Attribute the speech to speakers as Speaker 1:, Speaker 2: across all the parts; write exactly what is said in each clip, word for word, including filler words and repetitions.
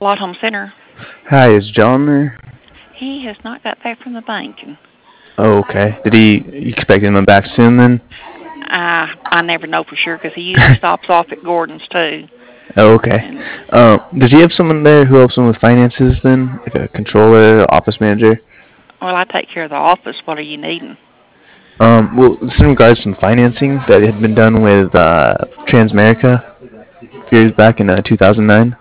Speaker 1: Lot Home Center.
Speaker 2: Hi, is John there?
Speaker 1: He has not got back from the bank, and
Speaker 2: Oh, okay. Did he you expect him back soon then?
Speaker 1: I I never know for sure because he usually stops off at Gordon's too.
Speaker 2: Oh, okay.
Speaker 1: And
Speaker 2: Um, does he have someone there who helps him with finances then, like a controller, office manager?
Speaker 1: well, I take care of the office. What are you needing?
Speaker 2: Um, well, it's in regards to some financing that had been done with uh, Transamerica a few years back in uh, two thousand nine.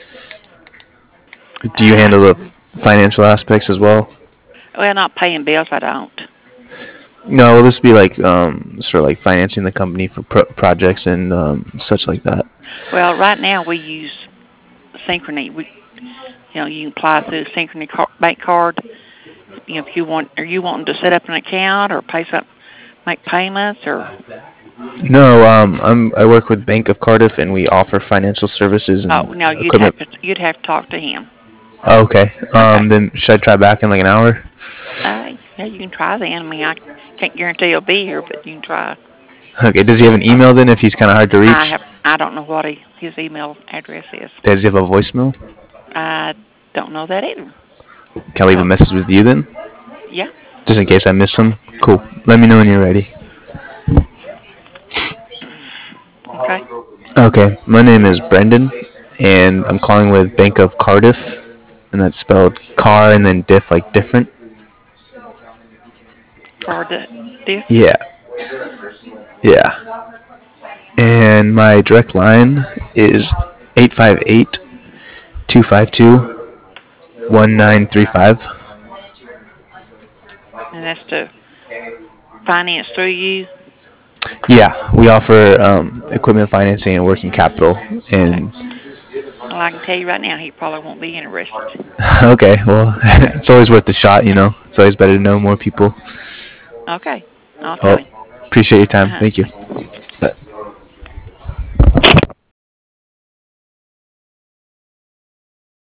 Speaker 2: Do you
Speaker 1: Uh,
Speaker 2: handle the financial aspects as well?
Speaker 1: well, not paying bills. I don't.
Speaker 2: No, will this be like um, sort of like financing the company for pro- projects and um, such like that?
Speaker 1: Well, right now we use Synchrony. We, you know, you can apply through Synchrony car- bank card. You know, if you want, are you wanting to set up an account or pay some, make payments, or
Speaker 2: No, um, I'm I work with Bank of Cardiff, and we offer financial services and
Speaker 1: oh no, you'd have
Speaker 2: equipment.
Speaker 1: to you'd have to talk to him.
Speaker 2: Oh, okay.
Speaker 1: Okay.
Speaker 2: Um, then should I try back in like an hour?
Speaker 1: Uh, yeah, you can try then. I mean, I can't guarantee he'll be here, but you can try.
Speaker 2: Okay. Does he have an email then? If he's kind of hard to
Speaker 1: I
Speaker 2: reach,
Speaker 1: have I don't know what he, his email address is.
Speaker 2: does he have a voicemail?
Speaker 1: I don't know that either.
Speaker 2: Can I leave a
Speaker 1: So
Speaker 2: message with you then,
Speaker 1: yeah,
Speaker 2: just in case I miss him? Cool. Let me know when you're ready.
Speaker 1: okay.
Speaker 2: Okay. My name is Brendan, and I'm calling with Bank of Cardiff, and that's spelled car and then diff like different.
Speaker 1: For the this
Speaker 2: Yeah. Yeah. And my direct line is eight five eight two five two one nine three five.
Speaker 1: and that's to finance through you.
Speaker 2: Yeah, we offer um, equipment financing and working capital.
Speaker 1: Okay.
Speaker 2: And
Speaker 1: Well, I can tell you right now, he probably won't be interested.
Speaker 2: okay, well, it's always worth the shot, you know. It's always better to know more people.
Speaker 1: Okay, I'll tell
Speaker 2: Well,
Speaker 1: him.
Speaker 2: appreciate your
Speaker 1: Uh
Speaker 2: time.
Speaker 1: huh.
Speaker 2: Thank you.